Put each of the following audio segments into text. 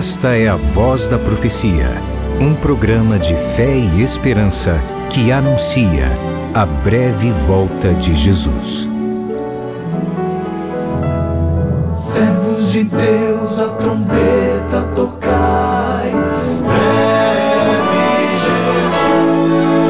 Esta é a Voz da Profecia, um programa de fé e esperança que anuncia a breve volta de Jesus. Servos de Deus, a trombeta tocai, breve Jesus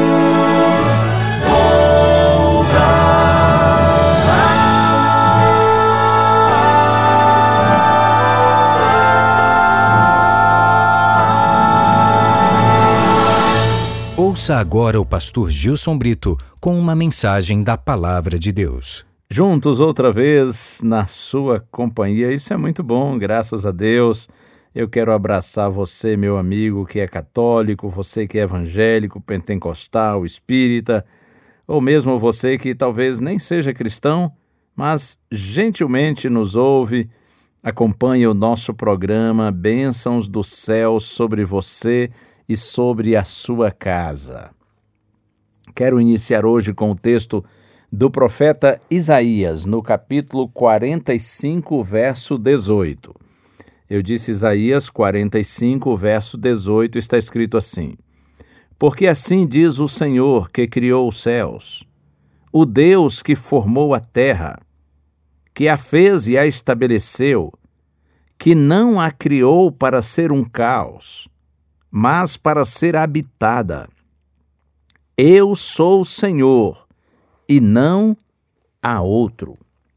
voltará. Ouça agora o pastor Gilson Brito com uma mensagem da Palavra de Deus. Juntos outra vez na sua companhia, isso é muito bom, graças a Deus. Eu quero abraçar você, meu amigo, que é católico, você que é evangélico, pentecostal, espírita, ou mesmo você que talvez nem seja cristão, mas gentilmente nos ouve, acompanha o nosso programa Bênçãos do Céu sobre você e sobre a sua casa. Quero iniciar hoje com o texto do profeta Isaías, no capítulo 45, verso 18. Eu disse Isaías 45, verso 18, está escrito assim: Porque assim diz o Senhor que criou os céus, o Deus que formou a terra, que a fez e a estabeleceu, que não a criou para ser um caos, mas para ser habitada. Eu sou o Senhor, e não há outro.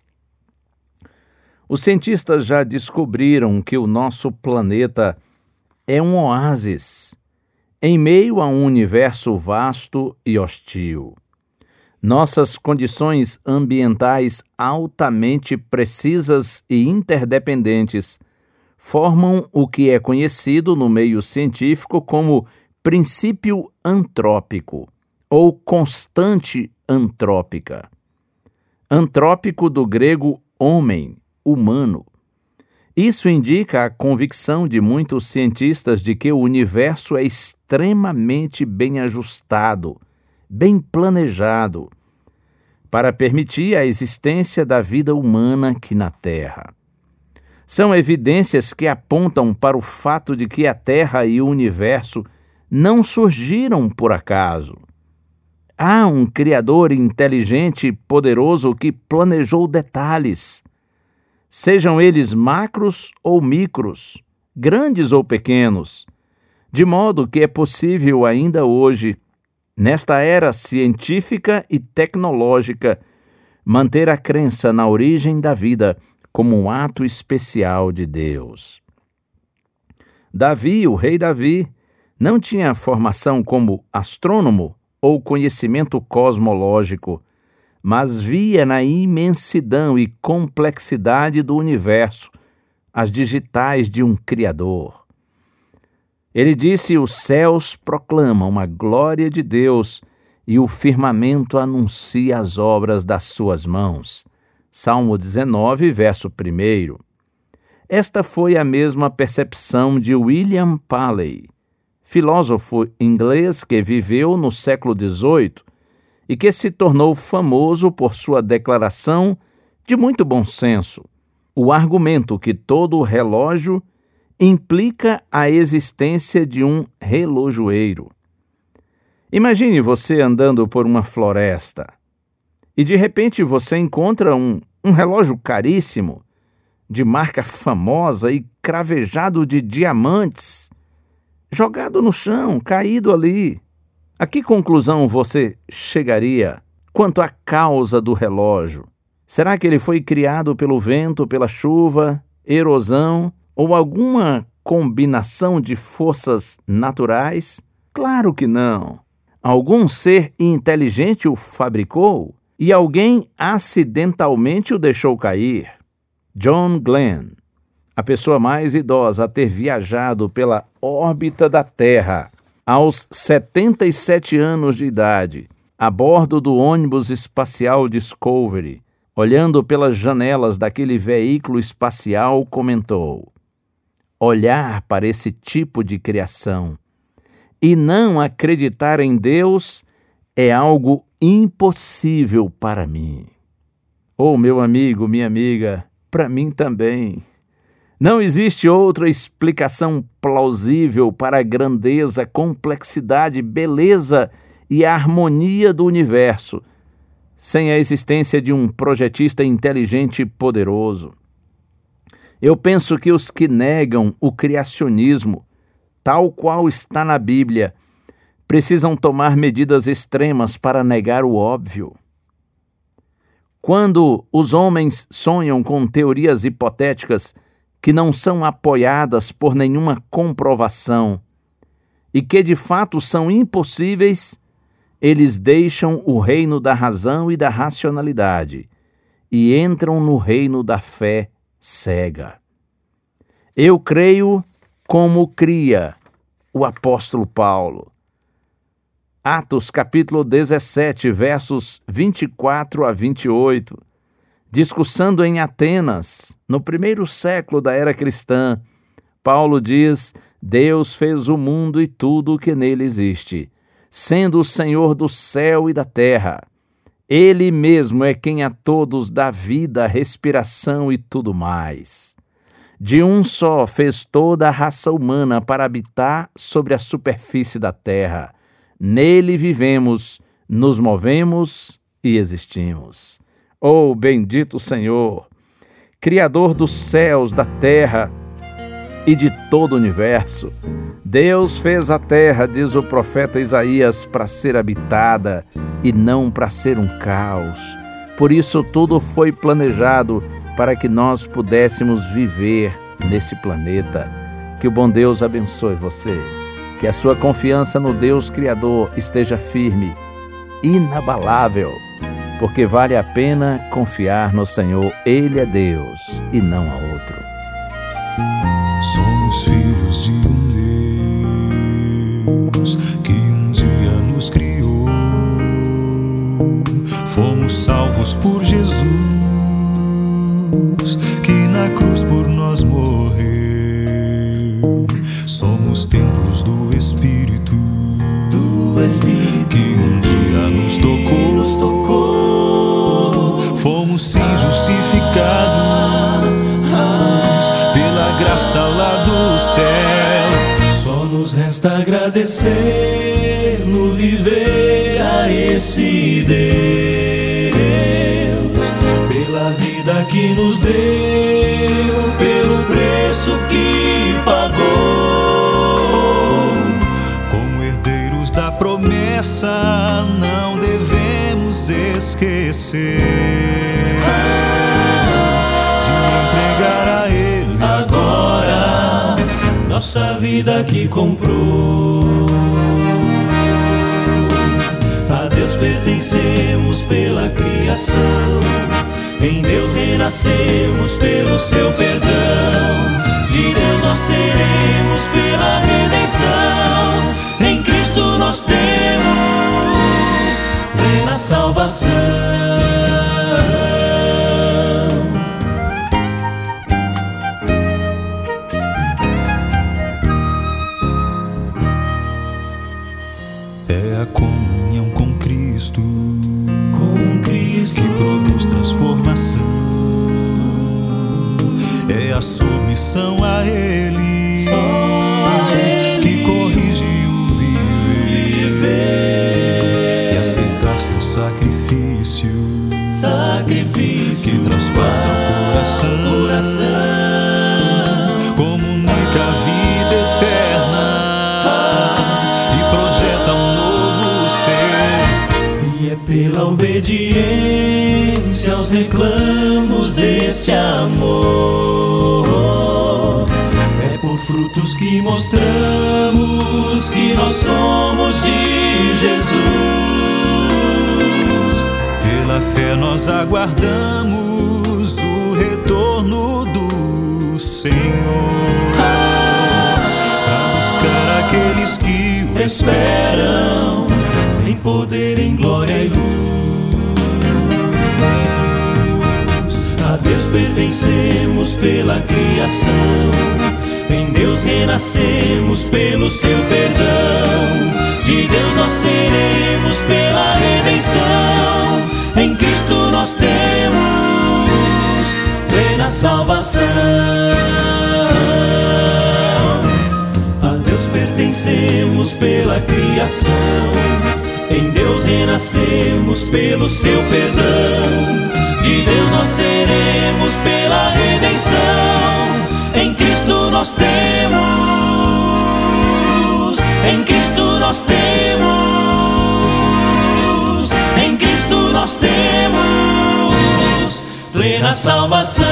Os cientistas já descobriram que o nosso planeta é um oásis em meio a um universo vasto e hostil. Nossas condições ambientais altamente precisas e interdependentes formam o que é conhecido no meio científico como princípio antrópico ou constante antrópica. Antrópico do grego homem, humano. Isso indica a convicção de muitos cientistas de que o universo é extremamente bem ajustado, bem planejado, para permitir a existência da vida humana aqui na Terra. São evidências que apontam para o fato de que a Terra e o universo não surgiram por acaso. Há um Criador inteligente e poderoso que planejou detalhes, sejam eles macros ou micros, grandes ou pequenos, de modo que é possível ainda hoje, nesta era científica e tecnológica, manter a crença na origem da vida como um ato especial de Deus. Davi, o rei Davi, não tinha formação como astrônomo ou conhecimento cosmológico, mas via na imensidão e complexidade do universo as digitais de um Criador. Ele disse: os céus proclamam a glória de Deus e o firmamento anuncia as obras das suas mãos. Salmo 19, verso 1. Esta foi a mesma percepção de William Paley, filósofo inglês que viveu no século XVIII e que se tornou famoso por sua declaração de muito bom senso, o argumento que todo relógio implica a existência de um relojoeiro. Imagine você andando por uma floresta e de repente você encontra um relógio caríssimo, de marca famosa e cravejado de diamantes, jogado no chão, caído ali. A que conclusão você chegaria quanto à causa do relógio? Será que ele foi criado pelo vento, pela chuva, erosão ou alguma combinação de forças naturais? Claro que não. Algum ser inteligente o fabricou e alguém acidentalmente o deixou cair. John Glenn, a pessoa mais idosa a ter viajado pela órbita da Terra, aos 77 anos de idade, a bordo do ônibus espacial Discovery, olhando pelas janelas daquele veículo espacial, comentou: olhar para esse tipo de criação e não acreditar em Deus é algo impossível para mim. Oh, meu amigo, minha amiga, para mim também. Não existe outra explicação plausível para a grandeza, complexidade, beleza e harmonia do universo, sem a existência de um projetista inteligente e poderoso. Eu penso que os que negam o criacionismo, tal qual está na Bíblia, precisam tomar medidas extremas para negar o óbvio. Quando os homens sonham com teorias hipotéticas que não são apoiadas por nenhuma comprovação e que de fato são impossíveis, eles deixam o reino da razão e da racionalidade e entram no reino da fé cega. Eu creio como cria o apóstolo Paulo. Atos capítulo 17, versos 24 a 28. Discussando em Atenas, no primeiro século da era cristã, Paulo diz: Deus fez o mundo e tudo o que nele existe, sendo o Senhor do céu e da terra. Ele mesmo é quem a todos dá vida, respiração e tudo mais. De um só fez toda a raça humana para habitar sobre a superfície da terra. Nele vivemos, nos movemos e existimos. Oh, bendito Senhor, Criador dos céus, da terra e de todo o universo. Deus fez a terra, diz o profeta Isaías, para ser habitada e não para ser um caos. Por isso tudo foi planejado para que nós pudéssemos viver nesse planeta. Que o bom Deus abençoe você. Que a sua confiança no Deus Criador esteja firme, inabalável, porque vale a pena confiar no Senhor. Ele é Deus e não há outro. Somos filhos de um Deus que um dia nos criou. Fomos salvos por Jesus, que na cruz por nós morreu. Somos templos do Espírito, que um dia nos tocou. Fomos sim justificados pela graça lá do céu. Só nos resta agradecer no viver a esse Deus, pela vida que nos deu, pelo preço que pagou. Como herdeiros da promessa, não devemos esquecer de entregar a Ele agora nossa vida que comprou. A Deus pertencemos pela criação, em Deus renascemos pelo seu perdão. De Deus nós seremos pela redenção. Em Cristo nós temos plena salvação. É a comunhão com Cristo, que produz transformação. É a submissão a Ele, que corrige o viver. E aceitar seu sacrifício, que transpassa o coração. Comunica a vida eterna e projeta um novo ser. E é pela obediência aos reclamos deste amor, é por frutos que mostramos que nós somos de Jesus. Pela fé nós aguardamos o retorno do Senhor, para buscar aqueles que o esperam em poder, em glória e luz. A Deus pertencemos pela criação, em Deus renascemos pelo seu perdão. De Deus nós seremos pela redenção. Em Cristo nós temos plena salvação. vencemos pela criação. Em Deus renascemos pelo seu perdão. De Deus nós seremos pela redenção. Em Cristo nós temos, em Cristo nós temos, em Cristo nós temos plena salvação.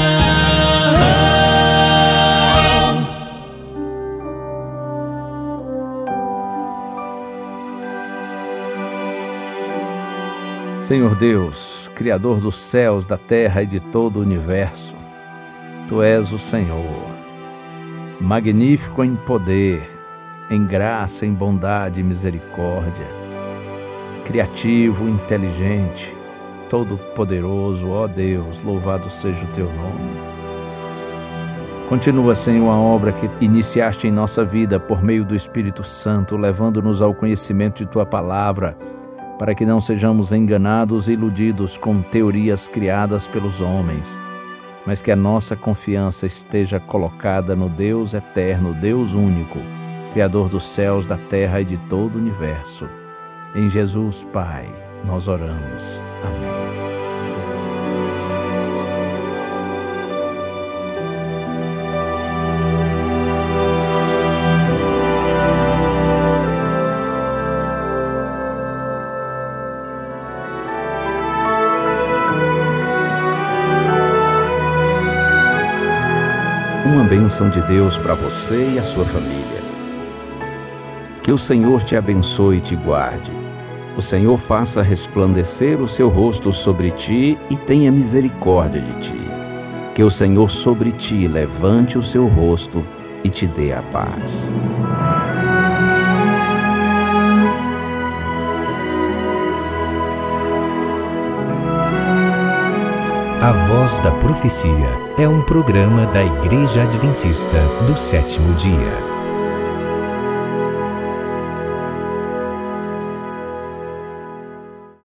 Senhor Deus, Criador dos céus, da terra e de todo o universo, Tu és o Senhor, magnífico em poder, em graça, em bondade e misericórdia, criativo, inteligente, todo-poderoso, ó Deus, louvado seja o Teu nome. Continua, Senhor, a obra que iniciaste em nossa vida por meio do Espírito Santo, levando-nos ao conhecimento de Tua palavra, para que não sejamos enganados e iludidos com teorias criadas pelos homens, mas que a nossa confiança esteja colocada no Deus eterno, Deus único, Criador dos céus, da terra e de todo o universo. Em Jesus, Pai, nós oramos. Amém. Uma bênção de Deus para você e a sua família. Que o Senhor te abençoe e te guarde. O Senhor faça resplandecer o seu rosto sobre ti e tenha misericórdia de ti. Que o Senhor sobre ti levante o seu rosto e te dê a paz. A Voz da Profecia é um programa da Igreja Adventista do Sétimo Dia.